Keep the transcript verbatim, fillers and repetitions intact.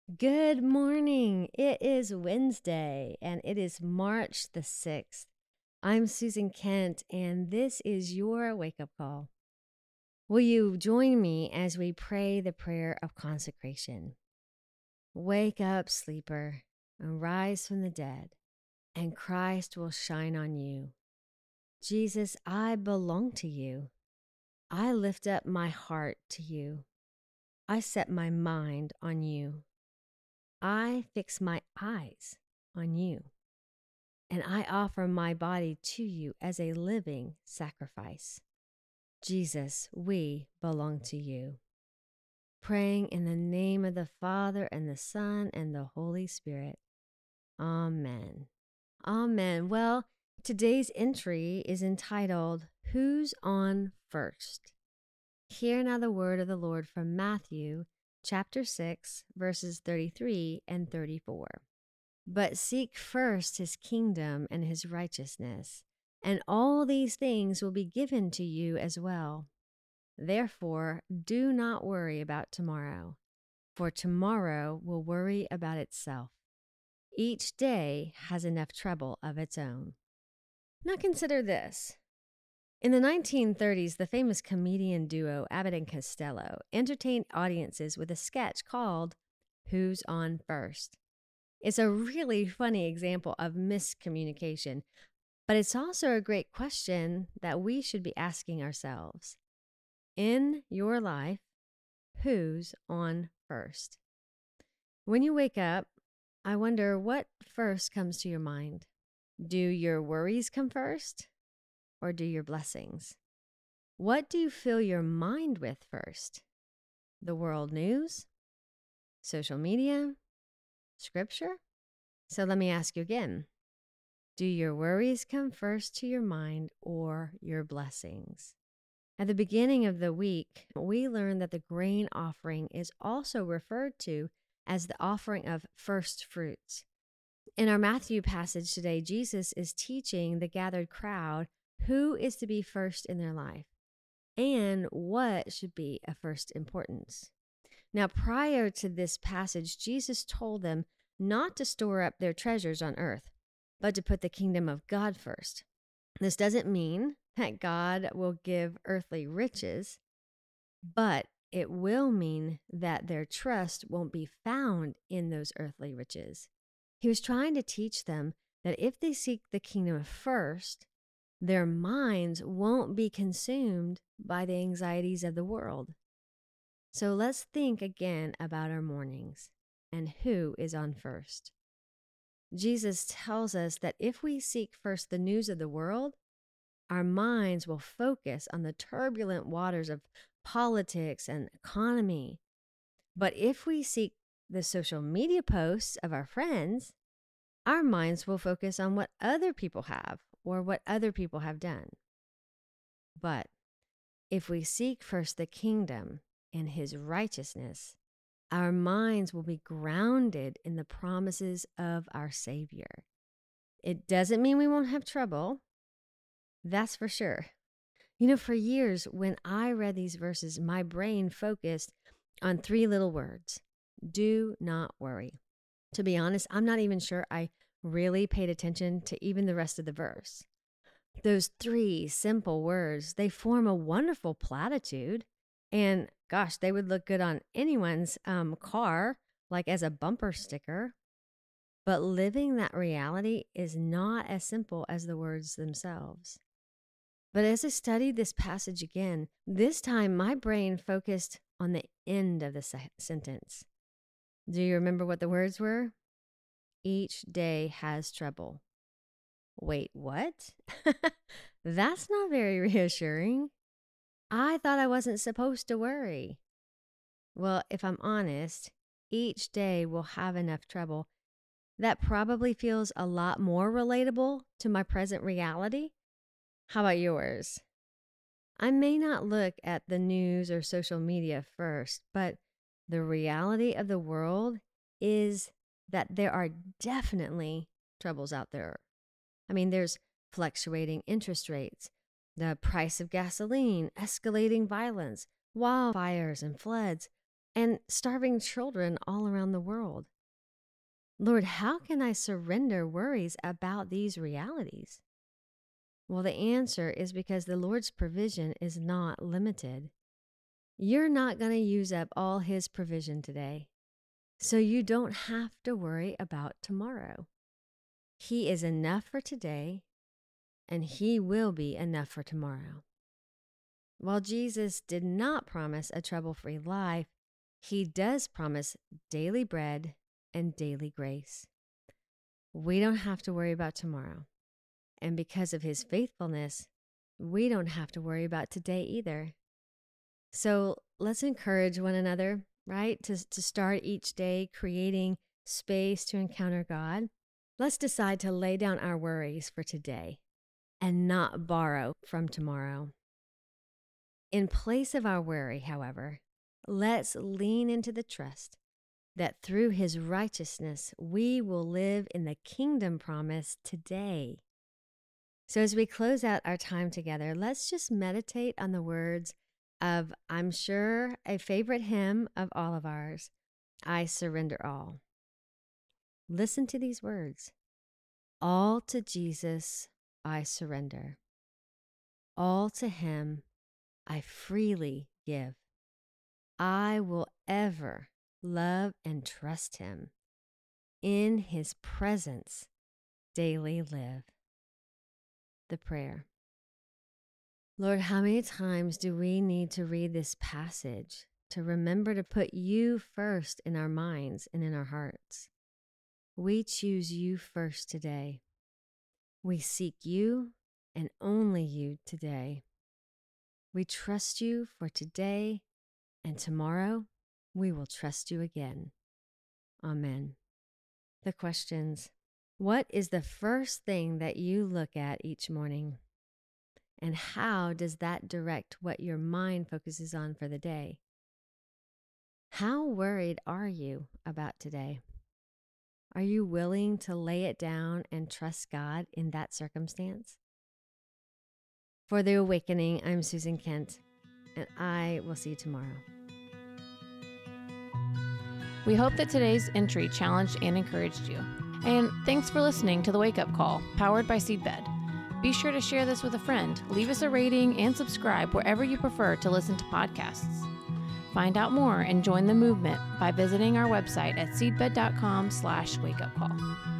Good morning. It is Wednesday and it is March the sixth. I'm Susan Kent and this is your wake up call. Will you join me as we pray the prayer of consecration? Wake up, sleeper, and rise from the dead, and Christ will shine on you. Jesus, I belong to you. I lift up my heart to you. I set my mind on you. I fix my eyes on you, and I offer my body to you as a living sacrifice. Jesus, we belong to you. Praying in the name of the Father, and the Son, and the Holy Spirit. Amen. Amen. Well, today's entry is entitled, Who's on First? Hear now the word of the Lord from Matthew chapter six, verses thirty-three and thirty-four. But seek first his kingdom and his righteousness, and all these things will be given to you as well. Therefore, do not worry about tomorrow, for tomorrow will worry about itself. Each day has enough trouble of its own. Now consider this. In the nineteen thirties, the famous comedian duo Abbott and Costello entertained audiences with a sketch called Who's on First? It's a really funny example of miscommunication, but it's also a great question that we should be asking ourselves. In your life, who's on first? When you wake up, I wonder what first comes to your mind. Do your worries come first, or do your blessings? What do you fill your mind with first? The world news? Social media? Scripture? So let me ask you again. Do your worries come first to your mind, or your blessings? At the beginning of the week, we learned that the grain offering is also referred to as the offering of first fruits. In our Matthew passage today, Jesus is teaching the gathered crowd who is to be first in their life and what should be of first importance. Now, prior to this passage, Jesus told them not to store up their treasures on earth, but to put the kingdom of God first. This doesn't mean that God will give earthly riches, but it will mean that their trust won't be found in those earthly riches. He was trying to teach them that if they seek the kingdom first, their minds won't be consumed by the anxieties of the world. So let's think again about our mornings and who is on first. Jesus tells us that if we seek first the news of the world, our minds will focus on the turbulent waters of politics and economy. But if we seek the social media posts of our friends, our minds will focus on what other people have or what other people have done. But if we seek first the kingdom and his righteousness, our minds will be grounded in the promises of our Savior. It doesn't mean we won't have trouble. That's for sure. You know, for years, when I read these verses, my brain focused on three little words. Do not worry. To be honest, I'm not even sure I really paid attention to even the rest of the verse. Those three simple words, they form a wonderful platitude. And gosh, they would look good on anyone's um, car, like as a bumper sticker. But living that reality is not as simple as the words themselves. But as I studied this passage again, this time my brain focused on the end of the se- sentence. Do you remember what the words were? Each day has trouble. Wait, what? That's not very reassuring. I thought I wasn't supposed to worry. Well, if I'm honest, each day will have enough trouble. That probably feels a lot more relatable to my present reality. How about yours? I may not look at the news or social media first, but the reality of the world is that there are definitely troubles out there. I mean, there's fluctuating interest rates, the price of gasoline, escalating violence, wildfires and floods. and starving children all around the world. Lord, how can I surrender worries about these realities? Well, the answer is because the Lord's provision is not limited. You're not going to use up all His provision today, so you don't have to worry about tomorrow. He is enough for today, and He will be enough for tomorrow. While Jesus did not promise a trouble-free life, He does promise daily bread and daily grace. We don't have to worry about tomorrow. And because of His faithfulness, we don't have to worry about today either. So let's encourage one another, right? To, to start each day creating space to encounter God. Let's decide to lay down our worries for today and not borrow from tomorrow. In place of our worry, however, let's lean into the trust that through His righteousness, we will live in the kingdom promise today. So as we close out our time together, let's just meditate on the words of, I'm sure, a favorite hymn of all of ours, I Surrender All. Listen to these words. All to Jesus I surrender. All to Him I freely give. I will ever love and trust Him. In His presence daily live. The prayer. Lord, how many times do we need to read this passage to remember to put You first in our minds and in our hearts? We choose You first today. We seek You and only You today. We trust You for today, and tomorrow we will trust You again. Amen. The questions. What is the first thing that you look at each morning? And how does that direct what your mind focuses on for the day? How worried are you about today? Are you willing to lay it down and trust God in that circumstance? For The Awakening, I'm Susan Kent, and I will see you tomorrow. We hope that today's entry challenged and encouraged you. And thanks for listening to The Wake Up Call, powered by Seedbed. Be sure to share this with a friend, leave us a rating, and subscribe wherever you prefer to listen to podcasts. Find out more and join the movement by visiting our website at seedbed dot com slash wake up call.